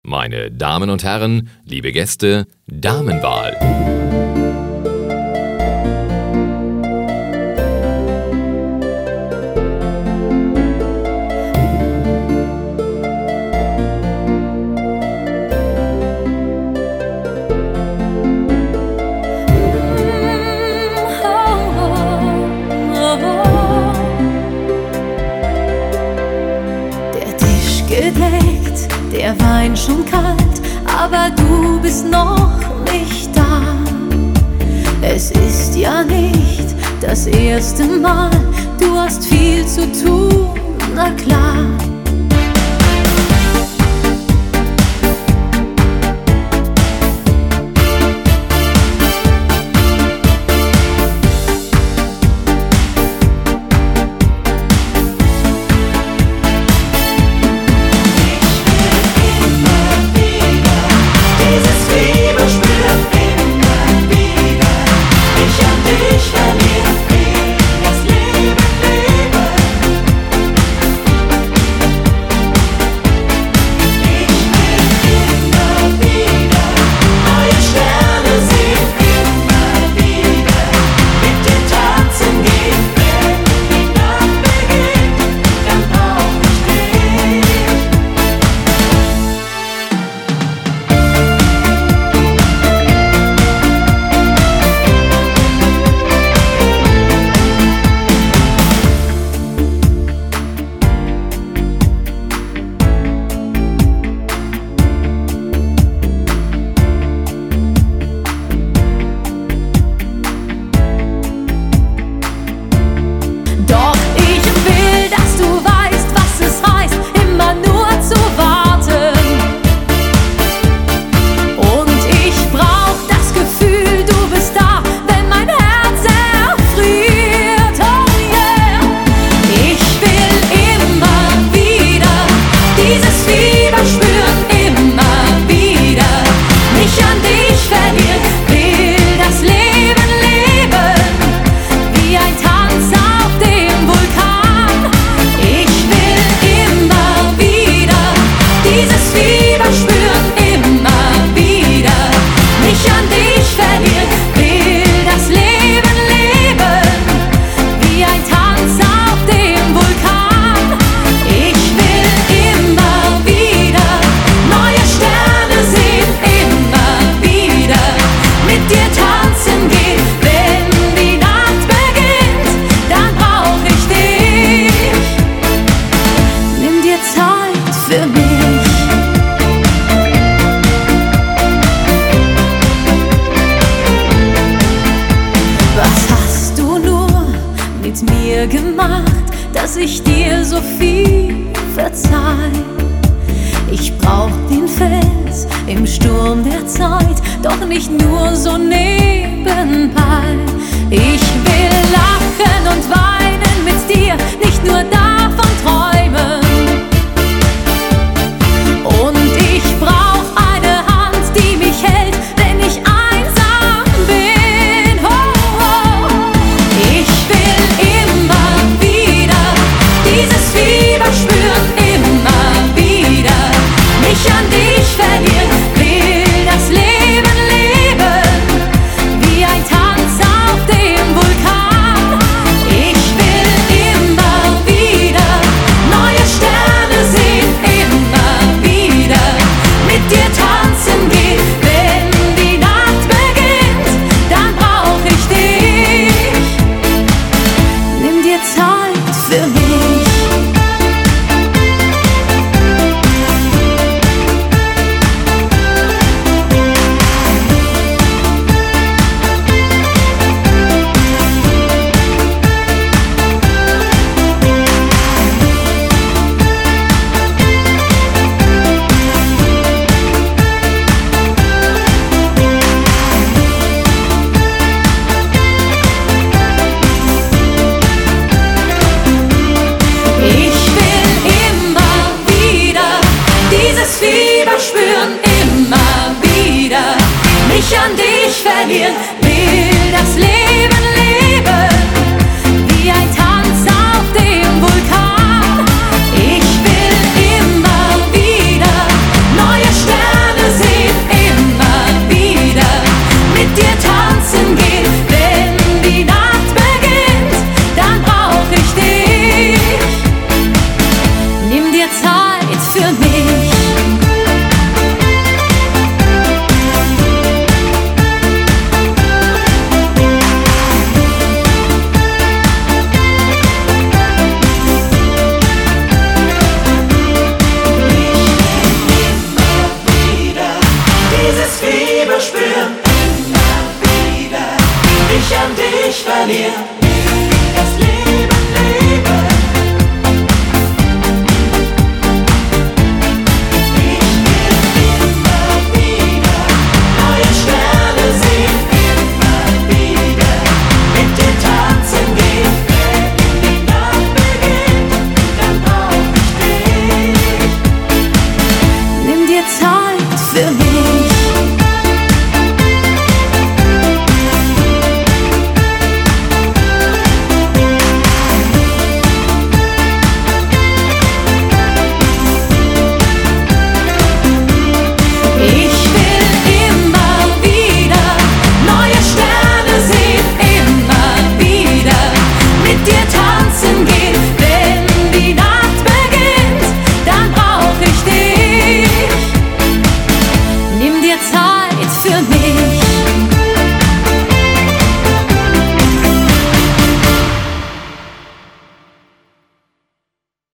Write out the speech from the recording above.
Meine Damen und Herren, liebe Gäste, Damenwahl. Gedeckt, der Wein schon kalt, aber du bist noch nicht da. Es ist ja nicht das erste Mal, du hast viel zu tun, na klar. Gemacht, dass ich dir so viel verzeih. Ich brauch den Fels im Sturm der Zeit, doch nicht nur so nebenbei. Ich will lachen und weinen mit dir, nicht nur davon träumen. Und ich brauch eine Hand, die mich hält, wenn ich einsam bin. Oh, oh. Ich will immer wieder dieses Fieber spüren, immer wieder mich an dich verlieren, will das Leben leben, wie ein Tanz auf dem Vulkan. Ich will immer wieder neue Sterne sehen, immer wieder mit dir tanzen gehen. Wenn die Nacht beginnt, dann brauch ich dich. Nimm dir Zeit für mich. Fieber spüren, immer wieder mich an dich verlieren, will das Leben leben.